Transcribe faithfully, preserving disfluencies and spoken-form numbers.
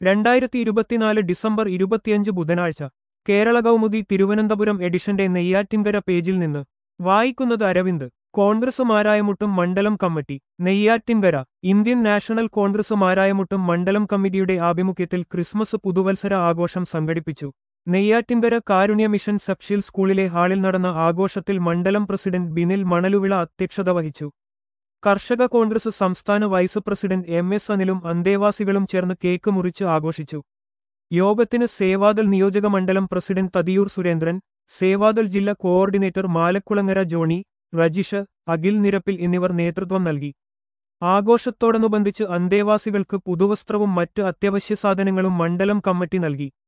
രണ്ടായിരത്തി ഇരുപത്തിനാല് ഡിസംബർ ഇരുപത്തിയഞ്ച് ബുധനാഴ്ച കേരള കൗമുദി തിരുവനന്തപുരം എഡിഷന്റെ നെയ്യാറ്റിൻകര പേജിൽ നിന്ന് വായിക്കുന്നത് അരവിന്ദ്. കോൺഗ്രസ് മാരായമുട്ടും മണ്ഡലം committee Neyyattinkara. Indian National Congress Marayamuttom മണ്ഡലം കമ്മിറ്റിയുടെ ആഭിമുഖ്യത്തിൽ ക്രിസ്മസ് പുതുവത്സര ആഘോഷം സംഘടിപ്പിച്ചു. നെയ്യാറ്റിൻകര കാരുണ്യ മിഷൻ സബ്ഷിൽ സ്കൂളിലെ ഹാളിൽ നടന്ന ആഘോഷത്തിൽ മണ്ഡലം പ്രസിഡന്റ് ബിനിൽ മണലുവിള അധ്യക്ഷത വഹിച്ചു. കർഷക കോൺഗ്രസ് സംസ്ഥാന വൈസ് പ്രസിഡന്റ് എം എസ് അനിലും അന്തേവാസികളും ചേർന്ന് കേക്ക് മുറിച്ച് ആഘോഷിച്ചു. യോഗത്തിന് സേവാദൾ നിയോജക മണ്ഡലം പ്രസിഡന്റ് തതിയൂർ സുരേന്ദ്രൻ, സേവാദൾ ജില്ലാ കോഓർഡിനേറ്റർ മാലക്കുളങ്ങര ജോണി, റജിഷ്, അഖിൽ നിരപ്പിൽ എന്നിവർ നേതൃത്വം നൽകി. ആഘോഷത്തോടനുബന്ധിച്ച് അന്തേവാസികൾക്ക് പുതുവസ്ത്രവും മറ്റ് അത്യാവശ്യ സാധനങ്ങളും മണ്ഡലം കമ്മിറ്റി നൽകി.